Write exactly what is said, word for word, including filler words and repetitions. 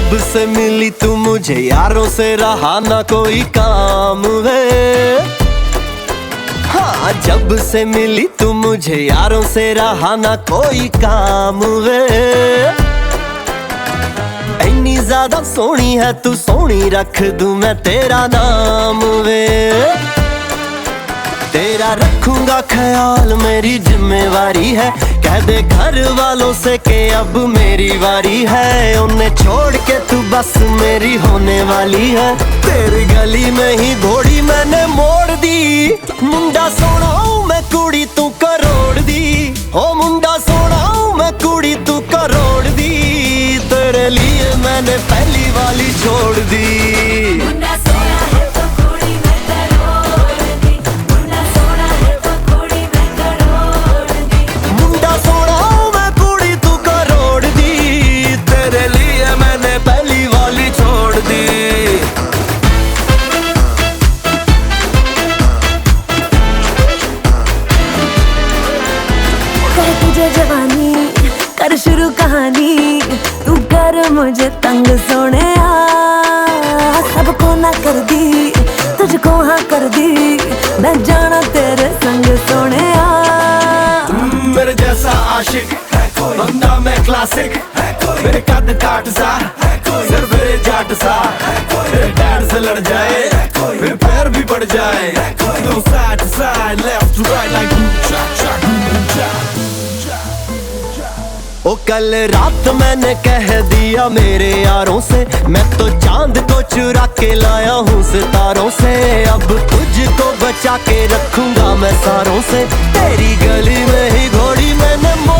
जब से मिली तू मुझे यारों से रहा ना कोई काम वे। हाँ, जब से मिली तू मुझे यारों से रहा ना कोई काम वे। इतनी ज्यादा सोहनी है तू, सोहनी रख दूं मैं तेरा नाम वे। तेरा रखूंगा ख्याल मेरी जिम्मेवारी है, कह दे घर वालों से कि अब मेरी बारी है। उन्हें छोड़ के तू बस मेरी होने वाली है। तेरी गली में ही घोड़ी मैंने मोड़ दी। मुंडा सोना हूं मैं, कुड़ी तू करोड़ दी। ओ मुंडा सोना हूं मैं, कुड़ी तू करोड़ दी। तेरे लिए मैंने पहली वाली छोड़ दी। तुझे जवानी कर शुरू कहानी, तू कर मुझे तंग सोने आ। सबको ना कर दी, तुझको हाँ कर दी, मैं जाना तेरे संग सोने आ। मेरे जैसा आशिक है कोई, बंदा मैं क्लासिक है कोई। मेरे कद काट सा है कोई, सिर्फ मेरे जाट सा है कोई। मेरे डैड से लड़ जाए फिर पैर भी बढ़ जाए। तो side to side, left to right like ओ कल रात मैंने कह दिया मेरे यारों से, मैं तो चांद को चुरा के लाया हूँ सितारों से। अब तुझको बचा के रखूंगा मैं सारों से। तेरी गली में ही घोड़ी मैंने